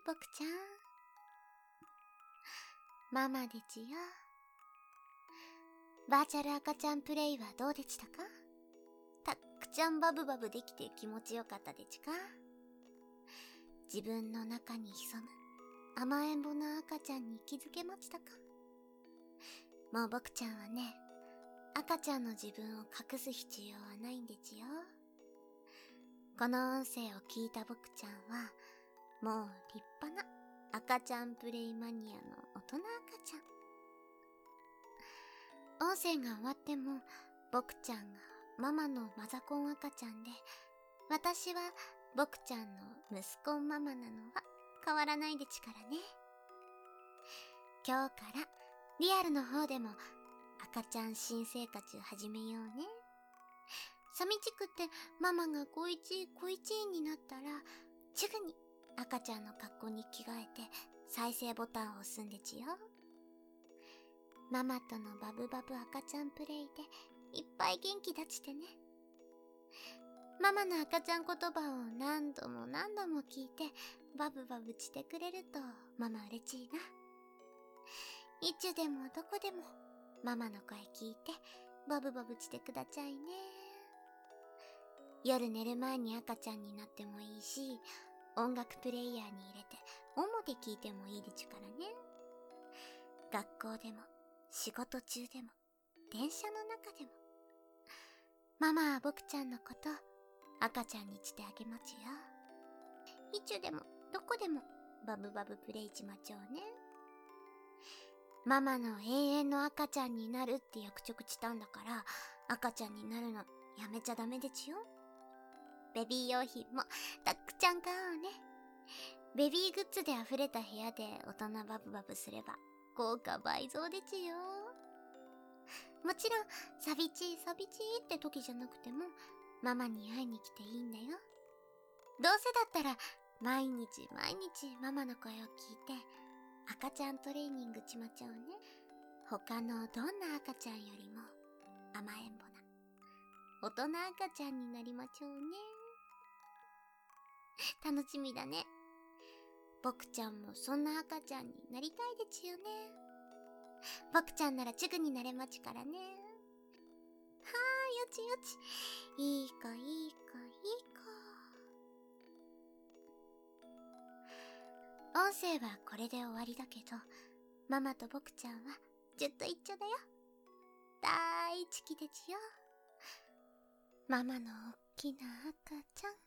僕ちゃん。ママでちよ。バーチャル赤ちゃんプレイはどうでしたか？たっくちゃんバブバブできて気持ちよかったでちか？自分の中に潜む甘えん坊な赤ちゃんに気づけましたか？もう僕ちゃんはね、赤ちゃんの自分を隠す必要はないんでちよ。この音声を聞いた僕ちゃんは、もう立派な赤ちゃんプレイマニアの大人赤ちゃん。音声が終わっても、僕ちゃんがママのマザコン赤ちゃんで、私は僕ちゃんの息子ママなのは変わらないでちからね。今日からリアルの方でも赤ちゃん新生活始めようね。寂しくってママが小一になったら、すぐに赤ちゃんの格好に着替えて再生ボタンを押すんでちよ。ママとのバブバブ赤ちゃんプレイでいっぱい元気出してね。ママの赤ちゃん言葉を何度も聞いてバブバブしてくれるとママ嬉しいな。いつでもどこでもママの声聞いてバブバブしてくだちゃいね。夜寝る前に赤ちゃんになってもいいし、音楽プレイヤーに入れてオモで聞いてもいいでちゅからね。学校でも仕事中でも電車の中でも、ママは僕ちゃんのこと赤ちゃんにしてあげまちよ。いつでもどこでもバブバブプレイしまちょうね。ママの永遠の赤ちゃんになるって約束したんだから、赤ちゃんになるのやめちゃダメでちよ。ベビー用品もたっくちゃん買おうね。ベビーグッズで溢れた部屋で大人バブバブすれば効果倍増でちよ。もちろん寂しいって時じゃなくてもママに会いに来ていいんだよ。どうせだったら毎日ママの声を聞いて赤ちゃんトレーニングちまちゃうね。他のどんな赤ちゃんよりも甘えんぼな大人赤ちゃんになりまちょうね。楽しみだね。僕ちゃんもそんな赤ちゃんになりたいでちよね。僕ちゃんならチグになれまちからね。はーい、よちよち。いい子。音声はこれで終わりだけど、ママと僕ちゃんはずっと一緒だよ。大好きでちよ。ママのおっきな赤ちゃん。